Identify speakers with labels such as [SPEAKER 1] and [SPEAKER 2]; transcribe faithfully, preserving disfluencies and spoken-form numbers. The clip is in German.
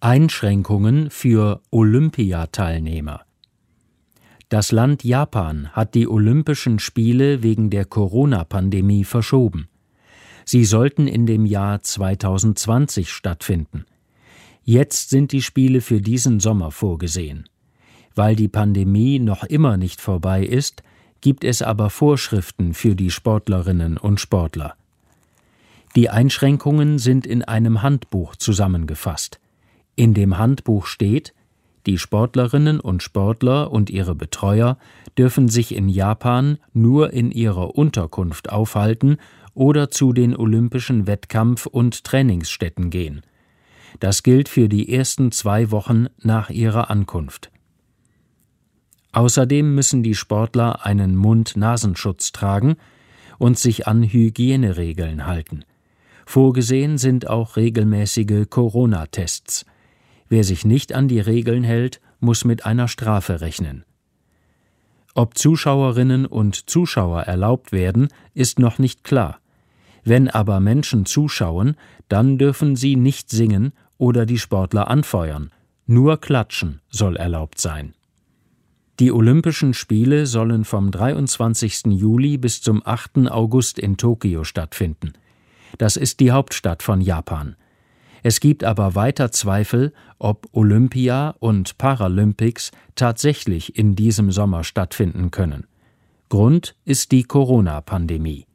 [SPEAKER 1] Einschränkungen für Olympiateilnehmer. Das Land Japan hat die Olympischen Spiele wegen der Corona-Pandemie verschoben. Sie sollten in dem Jahr zweitausendzwanzig stattfinden. Jetzt sind die Spiele für diesen Sommer vorgesehen. Weil die Pandemie noch immer nicht vorbei ist, gibt es aber Vorschriften für die Sportlerinnen und Sportler. Die Einschränkungen sind in einem Handbuch zusammengefasst. In dem Handbuch steht: Die Sportlerinnen und Sportler und ihre Betreuer dürfen sich in Japan nur in ihrer Unterkunft aufhalten oder zu den olympischen Wettkampf- und Trainingsstätten gehen. Das gilt für die ersten zwei Wochen nach ihrer Ankunft. Außerdem müssen die Sportler einen Mund-Nasenschutz tragen und sich an Hygieneregeln halten. Vorgesehen sind auch regelmäßige Corona-Tests. Wer sich nicht an die Regeln hält, muss mit einer Strafe rechnen. Ob Zuschauerinnen und Zuschauer erlaubt werden, ist noch nicht klar. Wenn aber Menschen zuschauen, dann dürfen sie nicht singen oder die Sportler anfeuern. Nur Klatschen soll erlaubt sein. Die Olympischen Spiele sollen vom dreiundzwanzigsten Juli bis zum achten August in Tokio stattfinden. Das ist die Hauptstadt von Japan. Es gibt aber weiter Zweifel, ob Olympia und Paralympics tatsächlich in diesem Sommer stattfinden können. Grund ist die Corona-Pandemie.